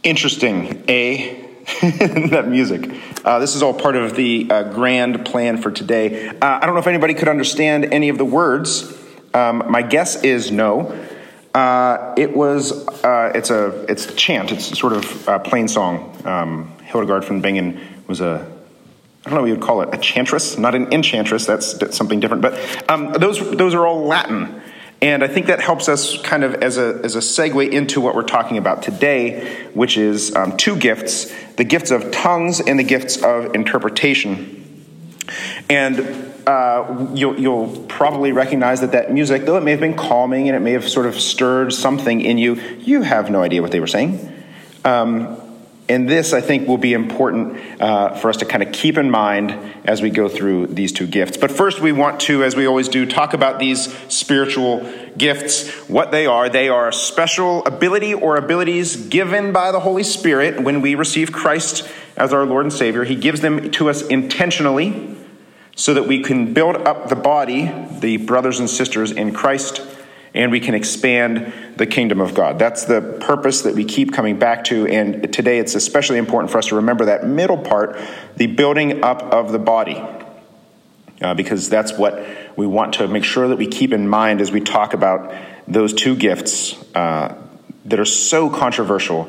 Interesting, eh? That music. This is all part of the grand plan for today. I don't know if anybody could understand any of the words. My guess is no. It's a chant. It's sort of a plain song. Hildegard von Bingen was I don't know what you would call it, a chantress, not an enchantress. That's something different. But those are all Latin. And I think that helps us kind of as a segue into what we're talking about today, which is two gifts, the gifts of tongues and the gifts of interpretation. And you'll probably recognize that music, though it may have been calming and it may have sort of stirred something in you, you have no idea what they were saying. And this, I think, will be important for us to kind of keep in mind as we go through these two gifts. But first, we want to, as we always do, talk about these spiritual gifts, what they are. They are a special ability or abilities given by the Holy Spirit when we receive Christ as our Lord and Savior. He gives them to us intentionally so that we can build up the body, the brothers and sisters in Christ, and we can expand the kingdom of God. That's the purpose that we keep coming back to. And today it's especially important for us to remember that middle part, the building up of the body, because that's what we want to make sure that we keep in mind as we talk about those two gifts that are so controversial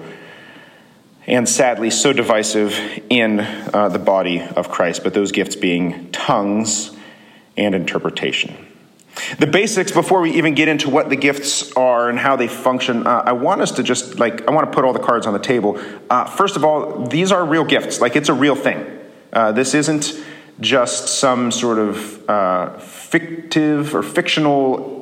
and sadly so divisive in the body of Christ, but those gifts being tongues and interpretation. The basics, before we even get into what the gifts are and how they function, I want us to just, I want to put all the cards on the table. First of all, these are real gifts. It's a real thing. This isn't just some sort of fictive or fictional,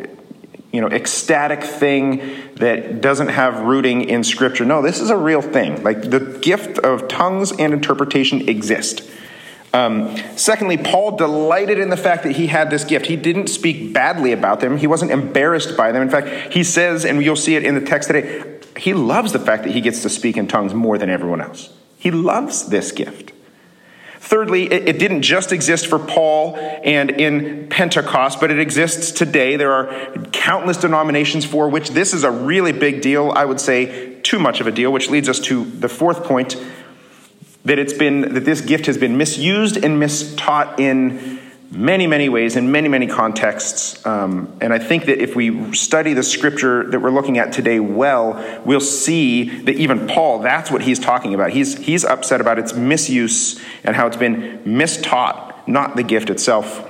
ecstatic thing that doesn't have rooting in Scripture. No, this is a real thing. The gift of tongues and interpretation exist. Secondly, Paul delighted in the fact that he had this gift. He didn't speak badly about them. He wasn't embarrassed by them. In fact, he says, and you'll see it in the text today, he loves the fact that he gets to speak in tongues more than everyone else. He loves this gift. Thirdly, it didn't just exist for Paul and in Pentecost, but it exists today. There are countless denominations for which this is a really big deal. I would say too much of a deal, which leads us to the fourth point, that this gift has been misused and mistaught in many, many ways, in many, many contexts. And I think that if we study the Scripture that we're looking at today well, we'll see that even Paul, that's what he's talking about. He's upset about its misuse and how it's been mistaught, not the gift itself.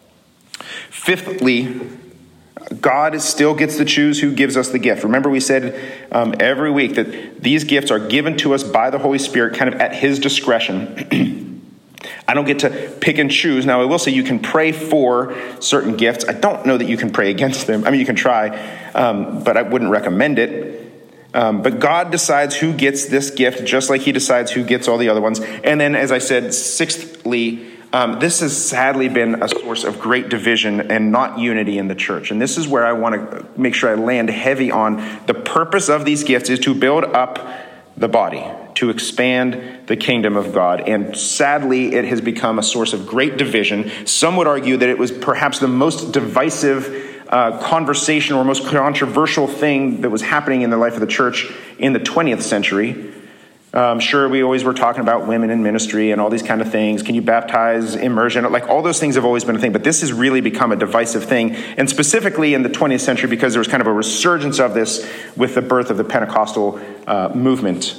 Fifthly, God still gets to choose who gives us the gift. Remember, we said every week that these gifts are given to us by the Holy Spirit kind of at his discretion. I don't get to pick and choose. Now, I will say you can pray for certain gifts. I don't know that you can pray against them. I mean, you can try, but I wouldn't recommend it. But God decides who gets this gift, just like he decides who gets all the other ones. And then, as I said, sixthly, this has sadly been a source of great division and not unity in the church. And this is where I want to make sure I land heavy on the purpose of these gifts is to build up the body, to expand the kingdom of God. And sadly, it has become a source of great division. Some would argue that it was perhaps the most divisive conversation or most controversial thing that was happening in the life of the church in the 20th century. Sure, we always were talking about women in ministry and all these kind of things. Can you baptize, immersion? All those things have always been a thing. But this has really become a divisive thing. And specifically in the 20th century, because there was kind of a resurgence of this with the birth of the Pentecostal movement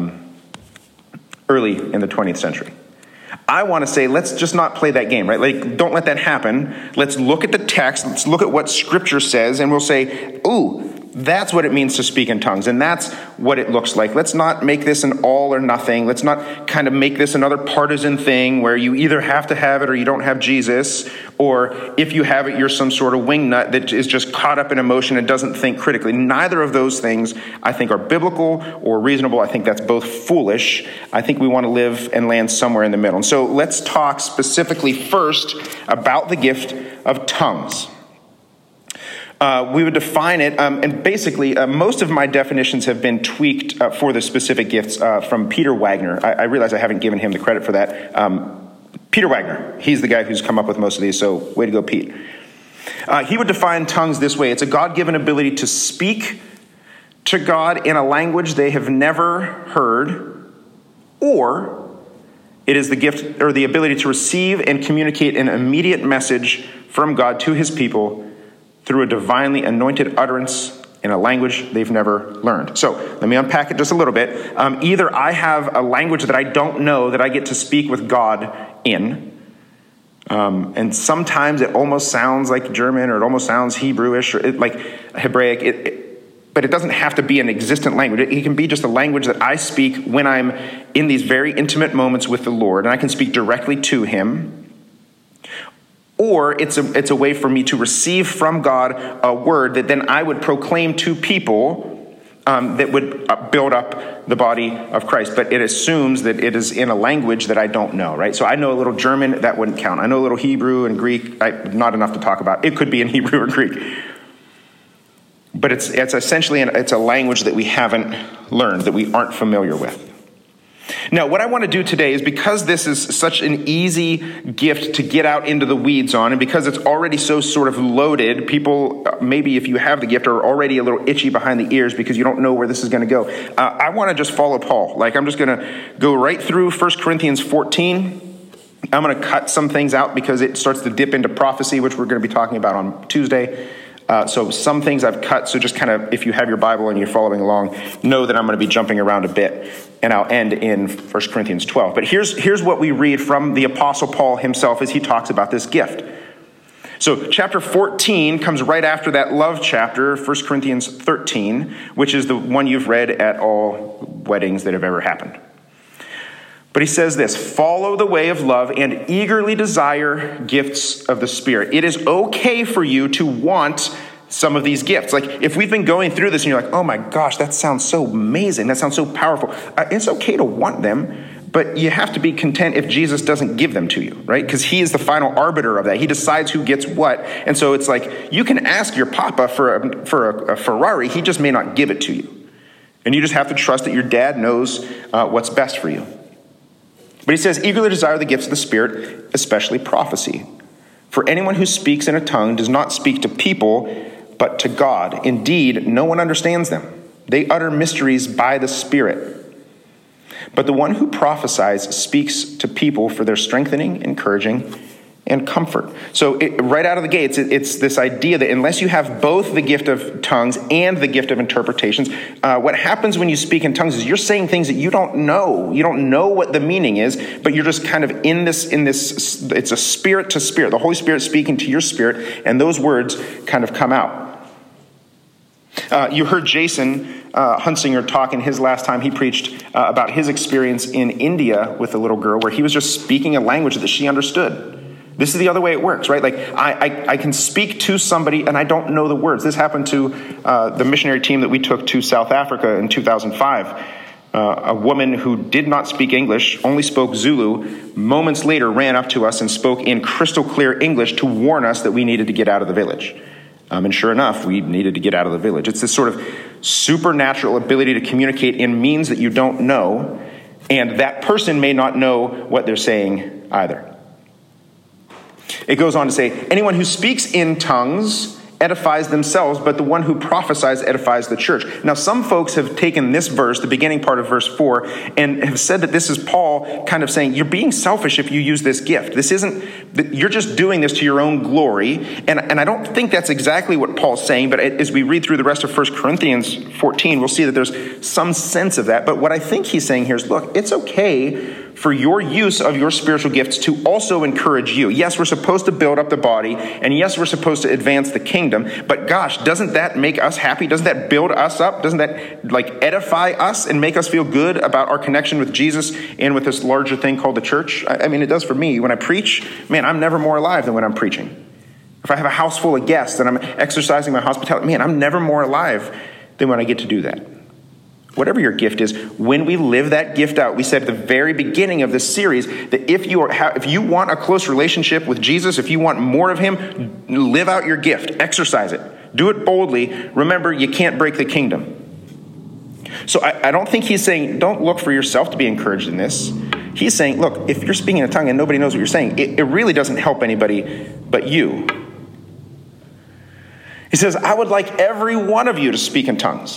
early in the 20th century. I want to say, let's just not play that game, right? Don't let that happen. Let's look at the text. Let's look at what Scripture says, and we'll say, ooh, that's what it means to speak in tongues, and that's what it looks like. Let's not make this an all or nothing. Let's not kind of make this another partisan thing where you either have to have it or you don't have Jesus, or if you have it, you're some sort of wingnut that is just caught up in emotion and doesn't think critically. Neither of those things, I think, are biblical or reasonable. I think that's both foolish. I think we want to live and land somewhere in the middle. And so let's talk specifically first about the gift of tongues. We would define it, and basically most of my definitions have been tweaked for the specific gifts from Peter Wagner. I realize I haven't given him the credit for that. Peter Wagner, he's the guy who's come up with most of these, so way to go, Pete. He would define tongues this way. It's a God-given ability to speak, to God in a language they have never heard, or it is the gift or the ability to receive and communicate an immediate message from God to his people through a divinely anointed utterance in a language they've never learned. So let me unpack it just a little bit. Either I have a language that I don't know that I get to speak with God in, and sometimes it almost sounds like German, or it almost sounds Hebrewish, or like Hebraic, but it doesn't have to be an existent language. It can be just a language that I speak when I'm in these very intimate moments with the Lord, and I can speak directly to him. Or it's a way for me to receive from God a word that then I would proclaim to people that would build up the body of Christ. But it assumes that it is in a language that I don't know, right? So I know a little German, that wouldn't count. I know a little Hebrew and Greek, not enough to talk about. It could be in Hebrew or Greek. But it's essentially it's a language that we haven't learned, that we aren't familiar with. Now, what I want to do today is, because this is such an easy gift to get out into the weeds on, and because it's already so sort of loaded, people, maybe if you have the gift, are already a little itchy behind the ears because you don't know where this is going to go. I want to just follow Paul. Like, I'm just going to go right through 1 Corinthians 14. I'm going to cut some things out because it starts to dip into prophecy, which we're going to be talking about on Tuesday. So some things I've cut, so just kind of, if you have your Bible and you're following along, know that I'm going to be jumping around a bit, and I'll end in 1 Corinthians 12. But here's what we read from the Apostle Paul himself as he talks about this gift. So chapter 14 comes right after that love chapter, 1 Corinthians 13, which is the one you've read at all weddings that have ever happened. But he says this: follow the way of love and eagerly desire gifts of the Spirit. It is okay for you to want some of these gifts. Like, if we've been going through this and you're like, oh my gosh, that sounds so amazing, that sounds so powerful, it's okay to want them, but you have to be content if Jesus doesn't give them to you, right? Because he is the final arbiter of that. He decides who gets what. And so it's like, you can ask your papa for a Ferrari, he just may not give it to you. And you just have to trust that your dad knows what's best for you. But he says, eagerly desire the gifts of the Spirit, especially prophecy. For anyone who speaks in a tongue does not speak to people, but to God. Indeed, no one understands them. They utter mysteries by the Spirit. But the one who prophesies speaks to people for their strengthening, encouraging, and comfort. So right out of the gates, it's this idea that unless you have both the gift of tongues and the gift of interpretations, what happens when you speak in tongues is you're saying things that you don't know. You don't know what the meaning is, but you're just kind of in this, it's a spirit to spirit. The Holy Spirit speaking to your spirit, and those words kind of come out. You heard Jason Hunsinger talk in his last time he preached about his experience in India with a little girl where he was just speaking a language that she understood. This is the other way it works, right? Like, I can speak to somebody and I don't know the words. This happened to the missionary team that we took to South Africa in 2005. A woman who did not speak English, only spoke Zulu, moments later ran up to us and spoke in crystal clear English to warn us that we needed to get out of the village. And sure enough, we needed to get out of the village. It's this sort of supernatural ability to communicate in means that you don't know, and that person may not know what they're saying either. It goes on to say, anyone who speaks in tongues edifies themselves, but the one who prophesies edifies the church. Now, some folks have taken this verse, the beginning part of verse 4, and have said that this is Paul kind of saying, you're being selfish if you use this gift. This isn't, you're just doing this to your own glory. And I don't think that's exactly what Paul's saying, but as we read through the rest of 1 Corinthians 14, we'll see that there's some sense of that. But what I think he's saying here is, look, it's okay for your use of your spiritual gifts to also encourage you. Yes, we're supposed to build up the body, and yes, we're supposed to advance the kingdom, but gosh, doesn't that make us happy? Doesn't that build us up? Doesn't that edify us and make us feel good about our connection with Jesus and with this larger thing called the church? I mean, it does for me. When I preach, man, I'm never more alive than when I'm preaching. If I have a house full of guests and I'm exercising my hospitality, man, I'm never more alive than when I get to do that. Whatever your gift is, when we live that gift out, we said at the very beginning of this series that if you want a close relationship with Jesus, if you want more of him, live out your gift, exercise it, do it boldly. Remember, you can't break the kingdom. So I don't think he's saying, don't look for yourself to be encouraged in this. He's saying, look, if you're speaking in a tongue and nobody knows what you're saying, it really doesn't help anybody but you. He says, I would like every one of you to speak in tongues.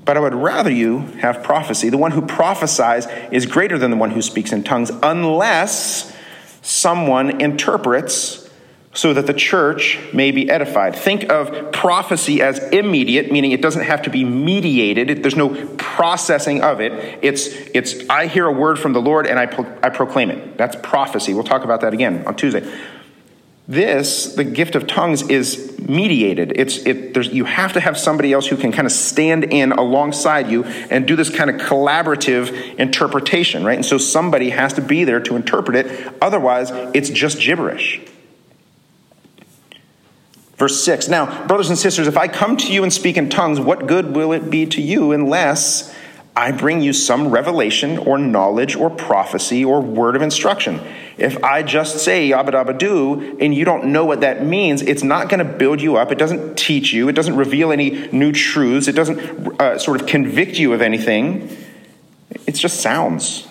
But I would rather you have prophecy. The one who prophesies is greater than the one who speaks in tongues, unless someone interprets so that the church may be edified. Think of prophecy as immediate, meaning it doesn't have to be mediated. There's no processing of it. It's I hear a word from the Lord and I proclaim it. That's prophecy. We'll talk about that again on Tuesday. The gift of tongues, is mediated. You have to have somebody else who can kind of stand in alongside you and do this kind of collaborative interpretation, right? And so somebody has to be there to interpret it. Otherwise, it's just gibberish. Verse 6, now, brothers and sisters, if I come to you and speak in tongues, what good will it be to you unless I bring you some revelation or knowledge or prophecy or word of instruction? If I just say yabba dabba do and you don't know what that means, it's not going to build you up. It doesn't teach you. It doesn't reveal any new truths. It doesn't sort of convict you of anything. It's just sounds.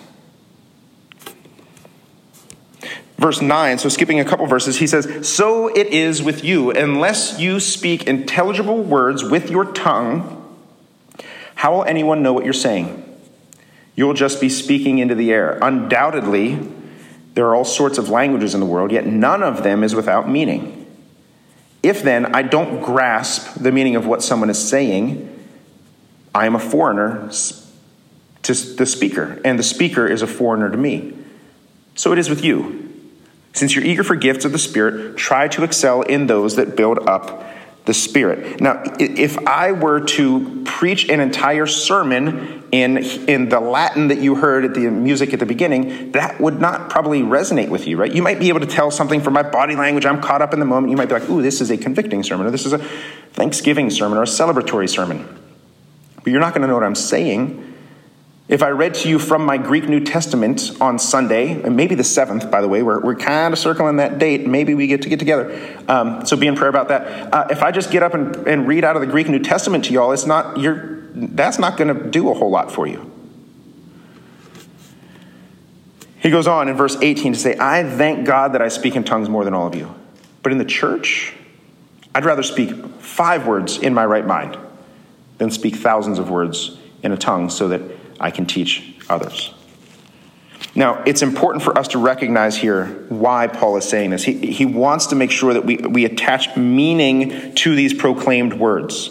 Verse 9, so skipping a couple verses, he says, so it is with you, unless you speak intelligible words with your tongue, how will anyone know what you're saying? You'll just be speaking into the air. Undoubtedly, there are all sorts of languages in the world, yet none of them is without meaning. If then I don't grasp the meaning of what someone is saying, I am a foreigner to the speaker, and the speaker is a foreigner to me. So it is with you. Since you're eager for gifts of the Spirit, try to excel in those that build up the Spirit. Now, if I were to preach an entire sermon in the Latin that you heard at the music at the beginning, that would not probably resonate with you, right? You might be able to tell something from my body language. I'm caught up in the moment. You might be like, ooh, this is a convicting sermon, or this is a Thanksgiving sermon, or a celebratory sermon. But you're not going to know what I'm saying. If I read to you from my Greek New Testament on Sunday, and maybe the 7th, by the way, we're kind of circling that date. Maybe we get together. So be in prayer about that. If I just get up and read out of the Greek New Testament to y'all, that's not going to do a whole lot for you. He goes on in verse 18 to say, I thank God that I speak in tongues more than all of you. But in the church, I'd rather speak 5 words in my right mind than speak thousands of words in a tongue so that I can teach others. Now, it's important for us to recognize here why Paul is saying this. He wants to make sure that we attach meaning to these proclaimed words.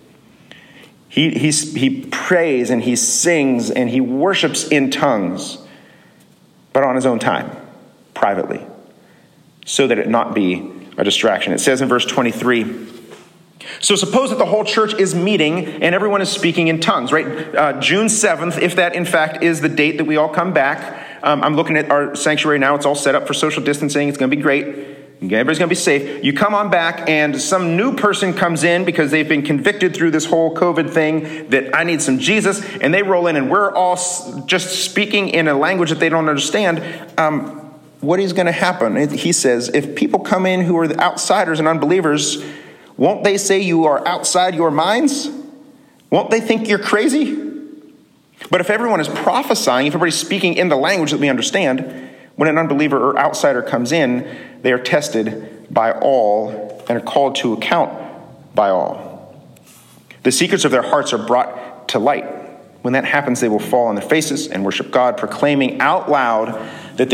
He prays and he sings and he worships in tongues, but on his own time, privately, so that it not be a distraction. It says in verse 23, so suppose that the whole church is meeting and everyone is speaking in tongues, right? June 7th, if that in fact is the date that we all come back. I'm looking at our sanctuary now. It's all set up for social distancing. It's going to be great. Everybody's going to be safe. You come on back and some new person comes in because they've been convicted through this whole COVID thing that I need some Jesus, and they roll in and we're all just speaking in a language that they don't understand. What is going to happen? He says, if people come in who are the outsiders and unbelievers, won't they say you are outside your minds? Won't they think you're crazy? But if everyone is prophesying, if everybody's speaking in the language that we understand, when an unbeliever or outsider comes in, they are tested by all and are called to account by all. The secrets of their hearts are brought to light. When that happens, they will fall on their faces and worship God, proclaiming out loud that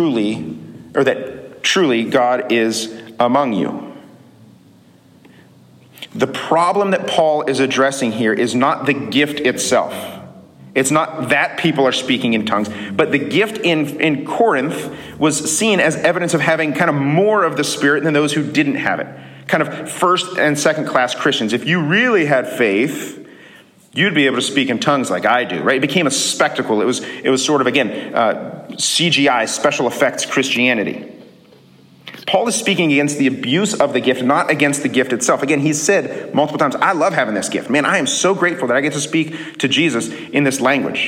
truly God is among you. The problem that Paul is addressing here is not the gift itself. It's not that people are speaking in tongues, but the gift in Corinth was seen as evidence of having kind of more of the Spirit than those who didn't have it. Kind of first and second class Christians. If you really had faith, you'd be able to speak in tongues like I do, right? It became a spectacle. It was sort of, again, CGI, special effects Christianity. Paul is speaking against the abuse of the gift, not against the gift itself. Again, he said multiple times, I love having this gift. Man, I am so grateful that I get to speak to Jesus in this language.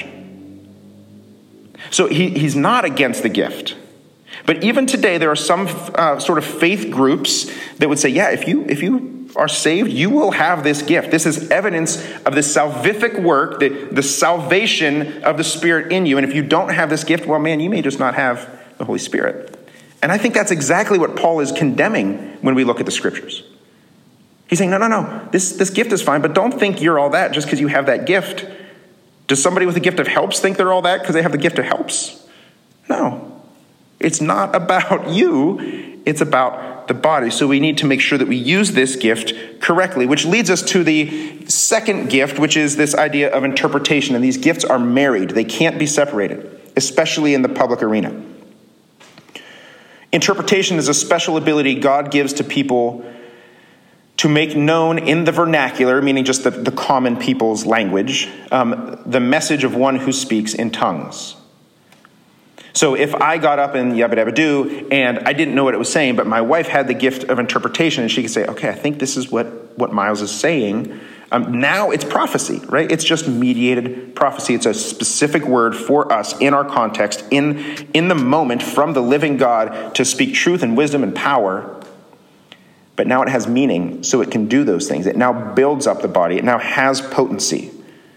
So he's not against the gift. But even today, there are some sort of faith groups that would say, yeah, if you are saved, you will have this gift. This is evidence of the salvific work, the salvation of the Spirit in you. And if you don't have this gift, well, man, you may just not have the Holy Spirit. And I think that's exactly what Paul is condemning when we look at the scriptures. He's saying, no, this gift is fine, but don't think you're all that just because you have that gift. Does somebody with the gift of helps think they're all that because they have the gift of helps? No. It's not about you. It's about the body. So we need to make sure that we use this gift correctly, which leads us to the second gift, which is this idea of interpretation. And these gifts are married. They can't be separated, especially in the public arena. Interpretation is a special ability God gives to people to make known in the vernacular, meaning just the common people's language, the message of one who speaks in tongues. So if I got up in Yabba Dabba Doo and I didn't know what it was saying, but my wife had the gift of interpretation and she could say, okay, I think this is what Miles is saying. Now it's prophecy, right? It's just mediated prophecy. It's a specific word for us in our context, in the moment from the living God to speak truth and wisdom and power. But now it has meaning, so it can do those things. It now builds up the body. It now has potency.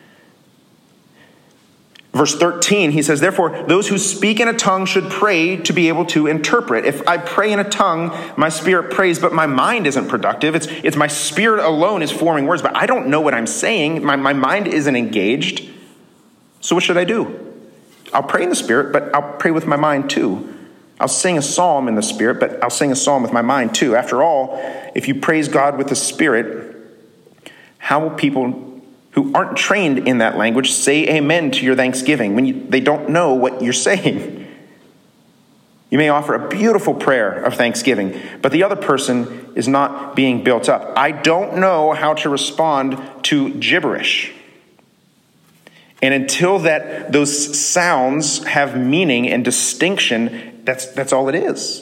Verse 13, he says, therefore, those who speak in a tongue should pray to be able to interpret. If I pray in a tongue, my spirit prays, but my mind isn't productive. It's my spirit alone is forming words, but I don't know what I'm saying. My mind isn't engaged. So what should I do? I'll pray in the spirit, but I'll pray with my mind too. I'll sing a psalm in the spirit, but I'll sing a psalm with my mind too. After all, if you praise God with the spirit, how will people who aren't trained in that language say amen to your thanksgiving when they don't know what you're saying? You may offer a beautiful prayer of thanksgiving, but the other person is not being built up. I don't know how to respond to gibberish. And until those sounds have meaning and distinction, that's all it is.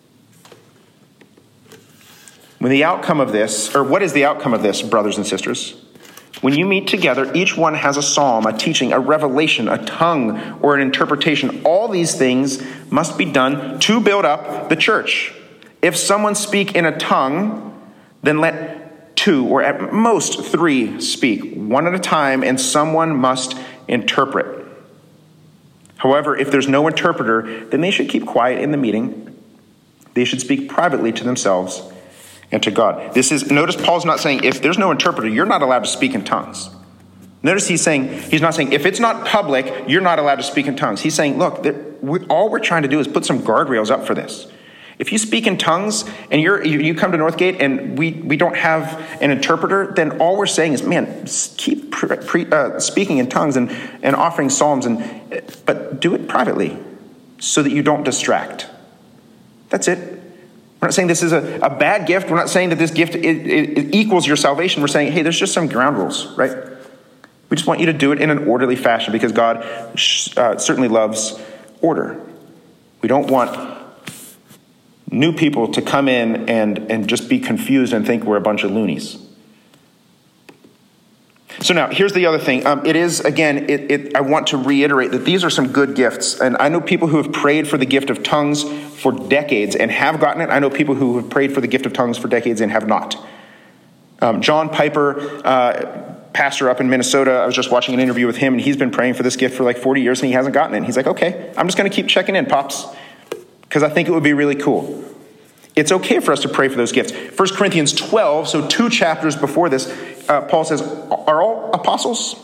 When the outcome of this, or what is the outcome of this, brothers and sisters? When you meet together, each one has a psalm, a teaching, a revelation, a tongue, or an interpretation. All these things must be done to build up the church. If someone speak in a tongue, then let 2 or at most 3 speak, one at a time, and someone must interpret. However, if there's no interpreter, then they should keep quiet in the meeting. They should speak privately to themselves and to God. Notice Paul's not saying, if there's no interpreter, you're not allowed to speak in tongues. Notice he's not saying, if it's not public, you're not allowed to speak in tongues. He's saying, look, all we're trying to do is put some guardrails up for this. If you speak in tongues and you come to Northgate and we don't have an interpreter, then all we're saying is, man, keep speaking in tongues and offering psalms, but do it privately so that you don't distract. That's it. We're not saying this is a bad gift. We're not saying that this gift it equals your salvation. We're saying, hey, there's just some ground rules, right? We just want you to do it in an orderly fashion because God certainly loves order. We don't want new people to come in and just be confused and think we're a bunch of loonies. So now, here's the other thing. It is, again, I want to reiterate that these are some good gifts. And I know people who have prayed for the gift of tongues for decades and have gotten it. I know people who have prayed for the gift of tongues for decades and have not. John Piper, pastor up in Minnesota, I was just watching an interview with him, and he's been praying for this gift for like 40 years, and he hasn't gotten it. And he's like, okay, I'm just going to keep checking in, Pops, because I think it would be really cool. It's okay for us to pray for those gifts. 1 Corinthians 12, so 2 chapters before this, Paul says, are all apostles?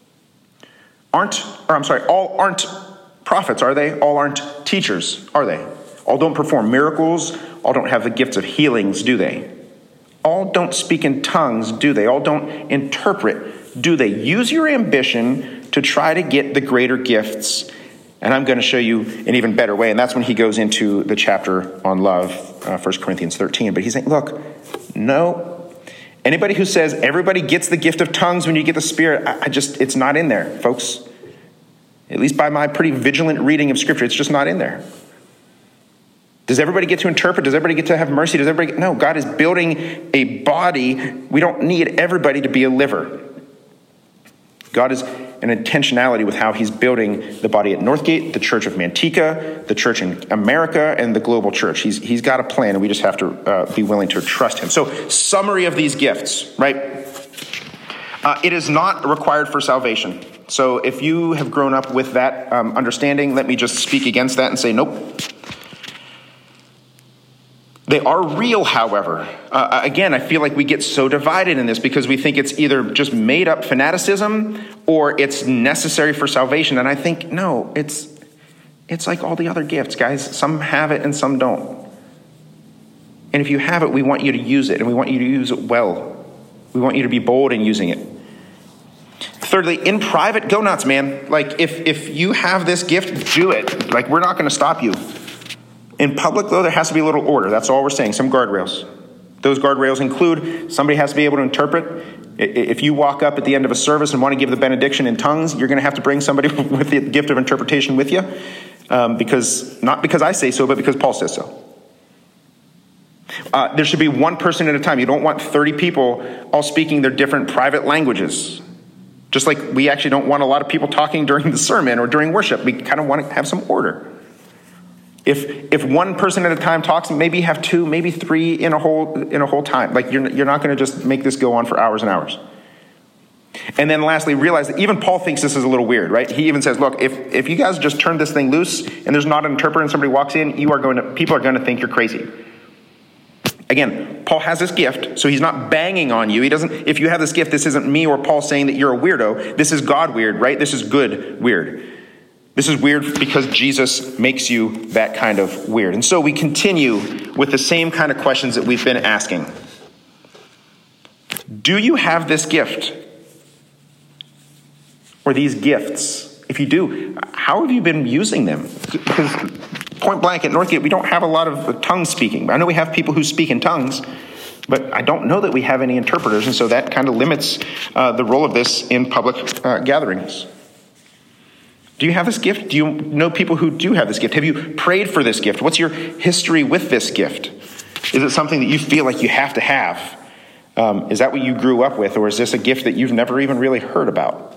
All aren't prophets, are they? All aren't teachers, are they? All don't perform miracles. All don't have the gifts of healings, do they? All don't speak in tongues, do they? All don't interpret, do they? Use your ambition to try to get the greater gifts. And I'm going to show you an even better way. And that's when he goes into the chapter on love, 1 Corinthians 13. But he's saying, look, no. Anybody who says everybody gets the gift of tongues when you get the Spirit, it's not in there, folks. At least by my pretty vigilant reading of Scripture, it's just not in there. Does everybody get to interpret? Does everybody get to have mercy? No, God is building a body. We don't need everybody to be a liver. God is an intentionality with how he's building the body at Northgate, the church of Manteca, the church in America, and the global church. He's got a plan, and we just have to be willing to trust him. So, summary of these gifts, right? It is not required for salvation. So if you have grown up with that understanding, let me just speak against that and say, nope. They are real, however. Again, I feel like we get so divided in this because we think it's either just made up fanaticism or it's necessary for salvation. And I think, no, it's like all the other gifts, guys. Some have it and some don't. And if you have it, we want you to use it, and we want you to use it well. We want you to be bold in using it. Thirdly, in private, go nuts, man. Like, if you have this gift, do it. Like, we're not going to stop you. In public, though, there has to be a little order. That's all we're saying, some guardrails. Those guardrails include somebody has to be able to interpret. If you walk up at the end of a service and want to give the benediction in tongues, you're going to have to bring somebody with the gift of interpretation with you. Not because I say so, but because Paul says so. There should be one person at a time. You don't want 30 people all speaking their different private languages. Just like we actually don't want a lot of people talking during the sermon or during worship. We kind of want to have some order. If one person at a time talks, maybe have two, maybe three in a whole time. Like you're not going to just make this go on for hours and hours. And then lastly, realize that even Paul thinks this is a little weird, right? He even says, look, if you guys just turn this thing loose and there's not an interpreter and somebody walks in, people are going to think you're crazy. Again, Paul has this gift, so he's not banging on you. If you have this gift, this isn't me or Paul saying that you're a weirdo. This is God weird, right? This is good weird. This is weird because Jesus makes you that kind of weird. And so we continue with the same kind of questions that we've been asking. Do you have this gift? Or these gifts? If you do, how have you been using them? Because point blank at Northgate, we don't have a lot of tongue speaking. I know we have people who speak in tongues, but I don't know that we have any interpreters, and so that kind of limits the role of this in public gatherings. Do you have this gift? Do you know people who do have this gift? Have you prayed for this gift? What's your history with this gift? Is it something that you feel like you have to have? Is that what you grew up with, or is this a gift that you've never even really heard about?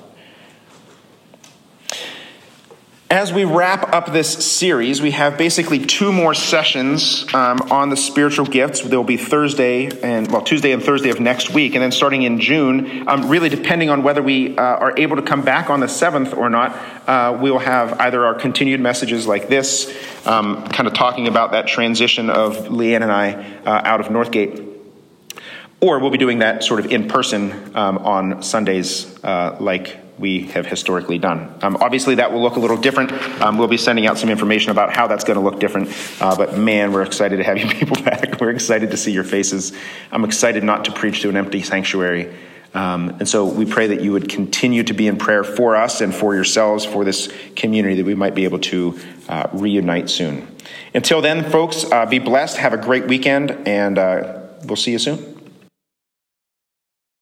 As we wrap up this series, we have basically 2 more sessions on the spiritual gifts. There will be Tuesday and Thursday of next week. And then starting in June, really depending on whether we are able to come back on the 7th or not, we will have either our continued messages like this, kind of talking about that transition of Leanne and I out of Northgate. Or we'll be doing that sort of in person on Sundays like we have historically done. Obviously, that will look a little different. We'll be sending out some information about how that's going to look different. But man, we're excited to have you people back. We're excited to see your faces. I'm excited not to preach to an empty sanctuary. And so we pray that you would continue to be in prayer for us and for yourselves, for this community, that we might be able to reunite soon. Until then, folks, be blessed. Have a great weekend, and we'll see you soon.